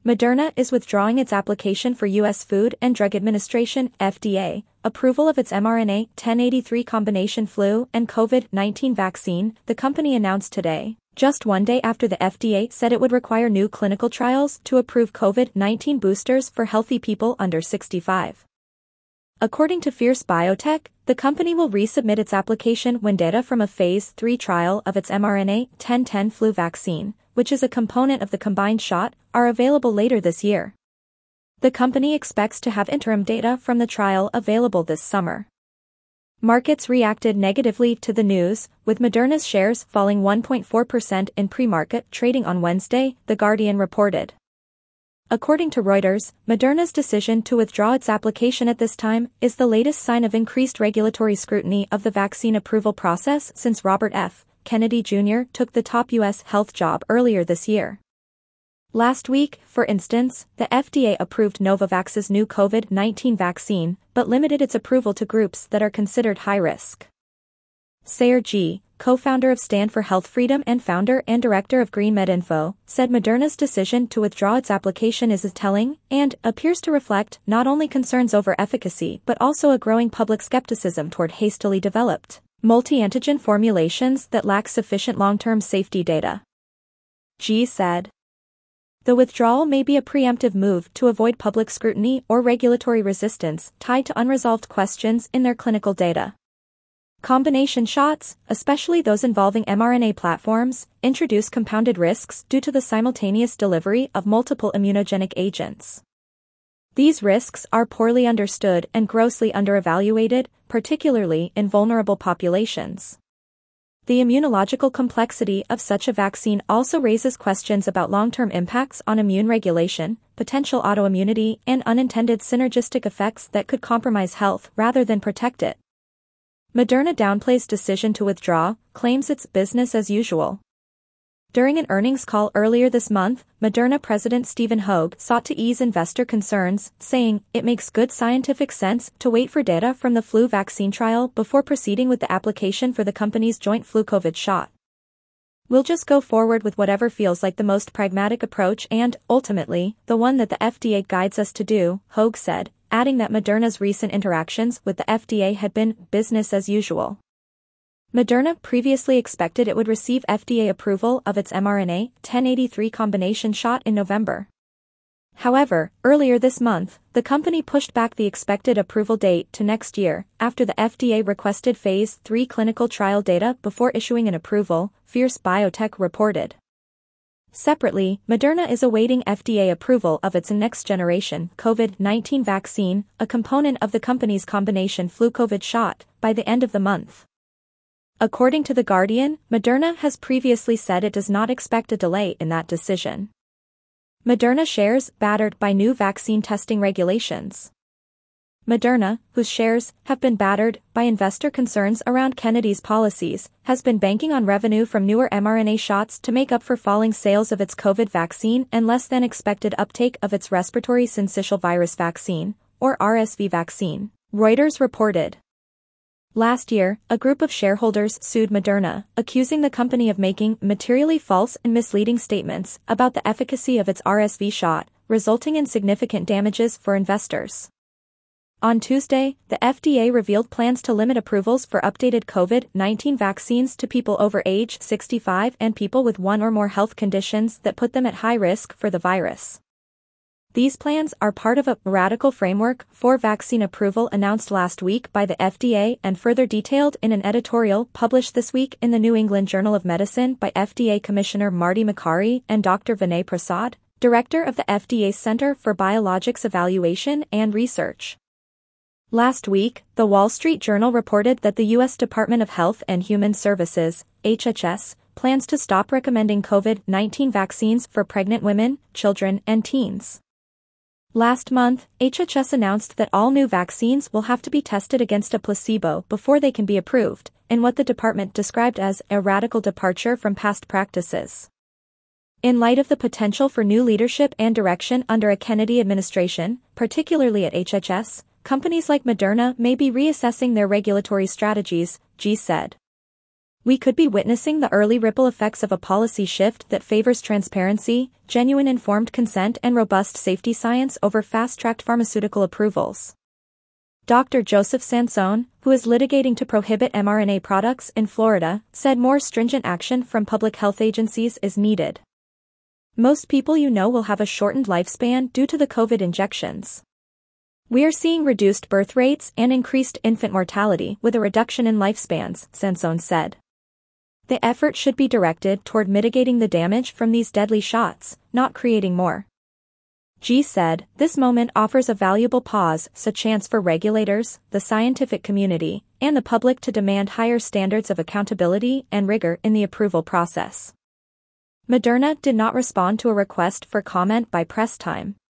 Moderna is withdrawing its application for U.S. Food and Drug Administration (FDA) approval of its mRNA 1083 combination flu and COVID-19 vaccine, the company announced today, just one day after the FDA said it would require new clinical trials to approve COVID-19 boosters for healthy people under 65. According to Fierce Biotech, the company will resubmit its application when data from a Phase 3 trial of its mRNA 1010 flu vaccine, which is a component of the combined shot, are available later this year. The company expects to have interim data from the trial available this summer. Markets reacted negatively to the news, with Moderna's shares falling 1.4% in pre-market trading on Wednesday, The Guardian reported. According to Reuters, Moderna's decision to withdraw its application at this time is the latest sign of increased regulatory scrutiny of the vaccine approval process since Robert F. Kennedy Jr. took the top U.S. health job earlier this year. Last week, for instance, the FDA approved Novavax's new COVID-19 vaccine, but limited its approval to groups that are considered high risk. Sayer Ji, co-founder of Stand for Health Freedom and founder and director of GreenMedInfo, said Moderna's decision to withdraw its application is telling and appears to reflect not only concerns over efficacy but also a growing public skepticism toward hastily developed multi-antigen formulations that lack sufficient long-term safety data. Ji said. The withdrawal may be a preemptive move to avoid public scrutiny or regulatory resistance tied to unresolved questions in their clinical data. Combination shots, especially those involving mRNA platforms, introduce compounded risks due to the simultaneous delivery of multiple immunogenic agents. These risks are poorly understood and grossly underevaluated, particularly in vulnerable populations. The immunological complexity of such a vaccine also raises questions about long-term impacts on immune regulation, potential autoimmunity, and unintended synergistic effects that could compromise health rather than protect it. Moderna downplays decision to withdraw, claims it's business as usual. During an earnings call earlier this month, Moderna President Stephen Hoge sought to ease investor concerns, saying, "It makes good scientific sense to wait for data from the flu vaccine trial before proceeding with the application for the company's joint flu COVID shot. We'll just go forward with whatever feels like the most pragmatic approach and, ultimately, the one that the FDA guides us to do," Hoge said, adding that Moderna's recent interactions with the FDA had been business as usual. Moderna previously expected it would receive FDA approval of its mRNA 1083 combination shot in November. However, earlier this month, the company pushed back the expected approval date to next year after the FDA requested Phase 3 clinical trial data before issuing an approval, Fierce Biotech reported. Separately, Moderna is awaiting FDA approval of its next-generation COVID-19 vaccine, a component of the company's combination flu COVID shot, by the end of the month. According to The Guardian, Moderna has previously said it does not expect a delay in that decision. Moderna shares battered by new vaccine testing regulations. Moderna, whose shares have been battered by investor concerns around Kennedy's policies, has been banking on revenue from newer mRNA shots to make up for falling sales of its COVID vaccine and less than expected uptake of its respiratory syncytial virus vaccine, or RSV vaccine, Reuters reported. Last year, a group of shareholders sued Moderna, accusing the company of making materially false and misleading statements about the efficacy of its RSV shot, resulting in significant damages for investors. On Tuesday, the FDA revealed plans to limit approvals for updated COVID-19 vaccines to people over age 65 and people with one or more health conditions that put them at high risk for the virus. These plans are part of a radical framework for vaccine approval announced last week by the FDA and further detailed in an editorial published this week in the New England Journal of Medicine by FDA Commissioner Marty Makary and Dr. Vinay Prasad, director of the FDA's Center for Biologics Evaluation and Research. Last week, The Wall Street Journal reported that the U.S. Department of Health and Human Services, HHS, plans to stop recommending COVID-19 vaccines for pregnant women, children, and teens. Last month, HHS announced that all new vaccines will have to be tested against a placebo before they can be approved, in what the department described as a radical departure from past practices. In light of the potential for new leadership and direction under a Kennedy administration, particularly at HHS, companies like Moderna may be reassessing their regulatory strategies, Ji said. We could be witnessing the early ripple effects of a policy shift that favors transparency, genuine informed consent and robust safety science over fast-tracked pharmaceutical approvals. Dr. Joseph Sansone, who is litigating to prohibit mRNA products in Florida, said more stringent action from public health agencies is needed. Most people you know will have a shortened lifespan due to the COVID injections. We are seeing reduced birth rates and increased infant mortality with a reduction in lifespans, Sansone said. The effort should be directed toward mitigating the damage from these deadly shots, not creating more. G said, this moment offers a valuable pause, a chance for regulators, the scientific community, and the public to demand higher standards of accountability and rigor in the approval process. Moderna did not respond to a request for comment by press time.